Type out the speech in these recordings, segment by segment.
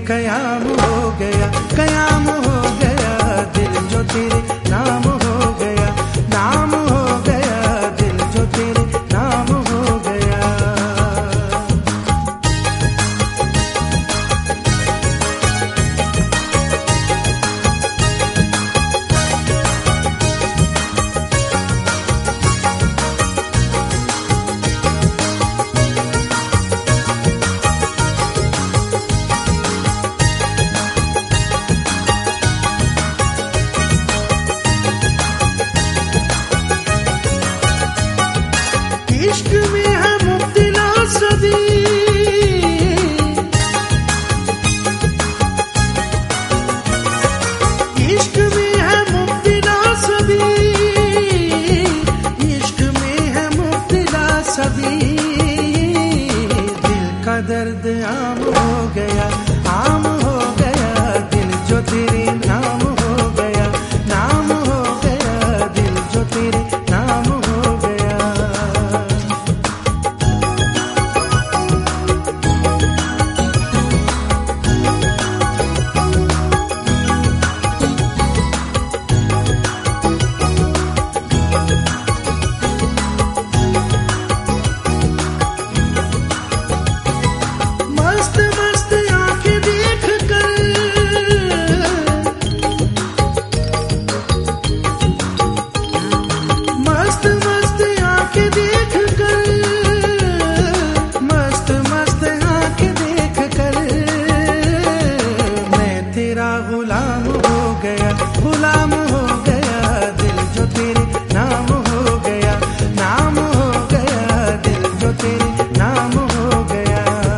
कयाम हो गया, कयाम हो गया दिल जो तेरे नाम हो गया, नाम हो गया दिल जो तेरे नाम हो गया। इश्क में है मुब्तला सदी, इश्क में है मुब्तला सदी, इश्क में है मुब्तला सदी। दिल का दर्द आम हो गया, आम हो गया दिल जो तेरे नाम हो गया, नाम हो गया दिल जो तेरे नाम हो गया। मस्त मस्त आंखें देख कर, मस्त मस्त आंखें देख कर, मस्त मस्त आंखें देख कर मैं तेरा गुलाम हो गया, गुलाम हो गया दिल जो तेरे नाम हो गया, नाम हो गया दिल जो तेरे नाम हो गया।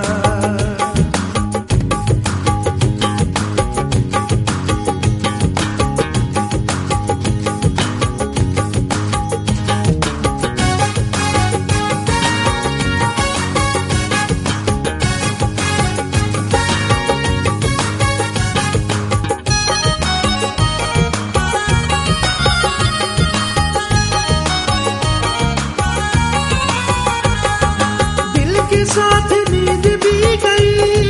दिल के साथ नींद भी गई,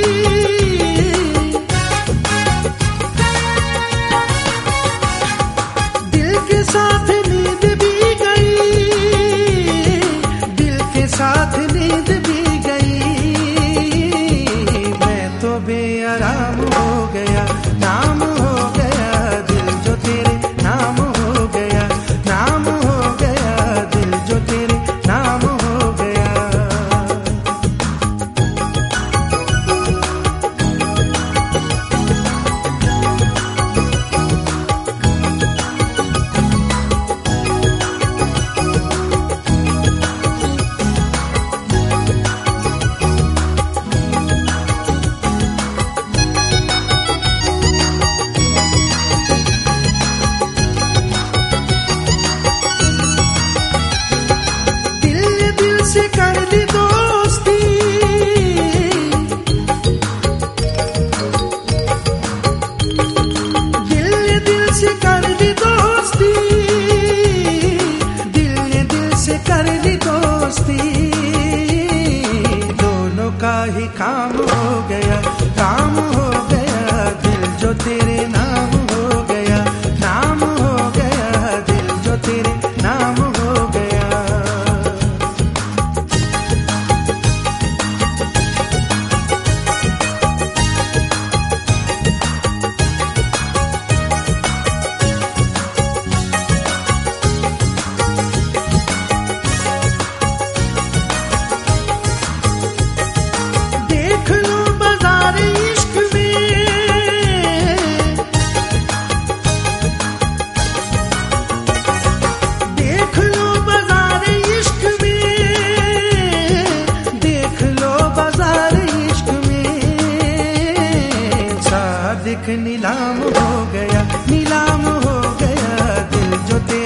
दिल के साथ नींद भी गई, दिल के साथ नींद भी गई। मैं तो बेआराम हो गया, नाम हो गया दिल जो तेरे नाम हो गया, नाम हो गया दिल जो तेरे नाम हो गया। दिल ने दिल से कर ली दोस्ती, दिल ने दिल से कर ली दोस्ती, दिल ने दिल से कर ली दोस्ती। दोनों का ही काम हो गया, काम हो गया दिल जो तेरे नाम हो गया, नाम हो गया दिल जो तेरे नाम हो गया। देख लो बाजार इश्क में, देख लो बाजार इश्क में, देख लो बाजार इश्क में। सादिक नीलाम हो गया, नीलाम हो गया दिल जो तेरे